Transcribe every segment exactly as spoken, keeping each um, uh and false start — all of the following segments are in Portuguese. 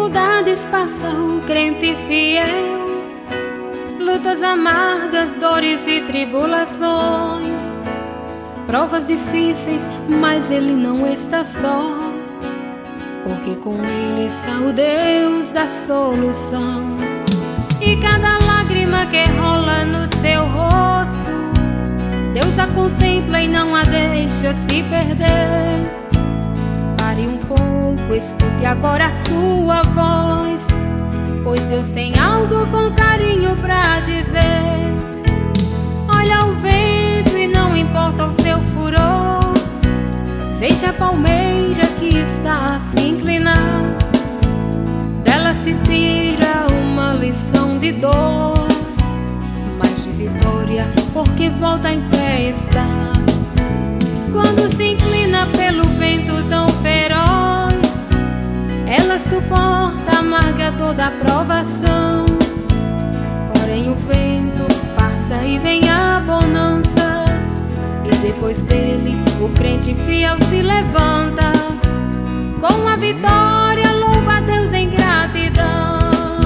dificuldades passa o crente fiel, lutas amargas, dores e tribulações, provas difíceis, mas ele não está só, porque com ele está o Deus da solução. E cada lágrima que rola no seu rosto, Deus a contempla e não a deixa se perder. Pare um pouco, escute agora a sua voz, pois Deus tem algo com carinho pra dizer. Olha o vento e não importa o seu furor, veja a palmeira que está a se inclinar. Dela se tira uma lição de dor, mas de vitória, porque volta em pé está. Quando se inclina pelo vento tão feroz, ela suporta, amarga toda a provação. Porém o vento passa e vem a bonança, e depois dele o crente fiel se levanta. Com a vitória louva a Deus em gratidão.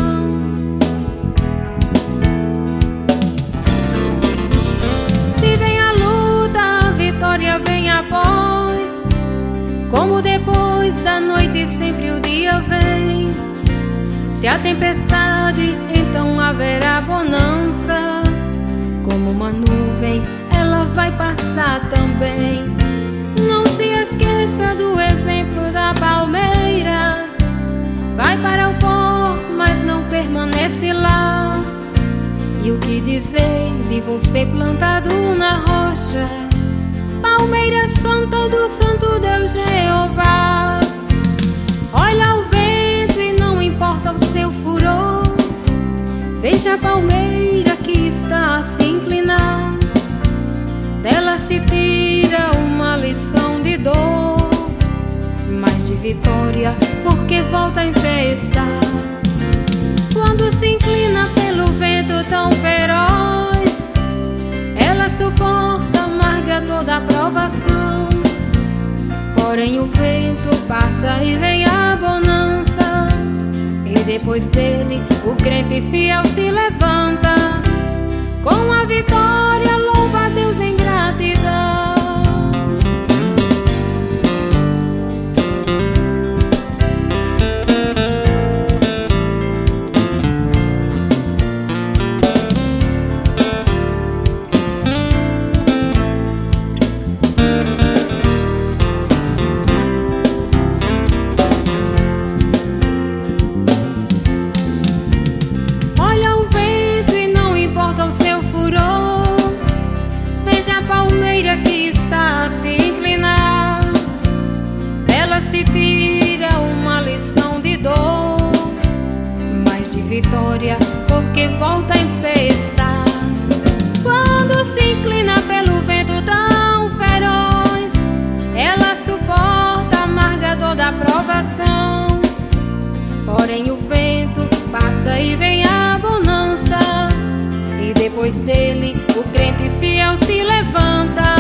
Se vem a luta, a vitória vem após, como depois da noite sempre o dia vem. Se há tempestade, então haverá bonança, como uma nuvem ela vai passar também. Não se esqueça do exemplo da palmeira, vai para o pó, mas não permanece lá. E o que dizer de você plantado na rocha, palmeira santa do santo Deus Jeová? Olha o vento e não importa o seu furor, veja a palmeira que está a se inclinar. Dela se tira uma lição de dor, mas de vitória, porque volta em pé está. Quando se inclina pelo vento tão feroz, ela suporta, amarga toda a provação. Porém o vento passa e vem a bonança, e depois dele o crente fiel se levanta. Com a vitória louva a Deus em gratidão. O seu furor, veja a palmeira que está a se inclinar. Dela se tira uma lição de dor, mas de vitória, porque volta em pé está. Quando se inclina pelo vento tão feroz, ela suporta, amarga toda a provação. Porém o vento passa e vem a bonança, e depois dele o crente fiel se levanta.